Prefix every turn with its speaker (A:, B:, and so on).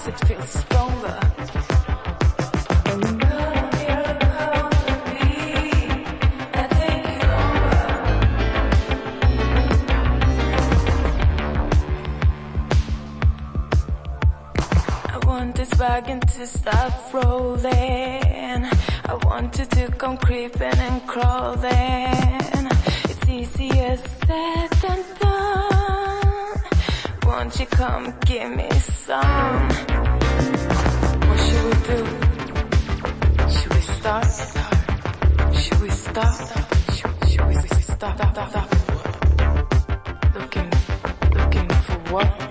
A: it feels stronger. This wagon to stop rolling. I want you to come creeping and crawling. It's easier said than done. Won't you come give me some? What should we do? Should we start? Should we stop? Should we stop? Looking for what?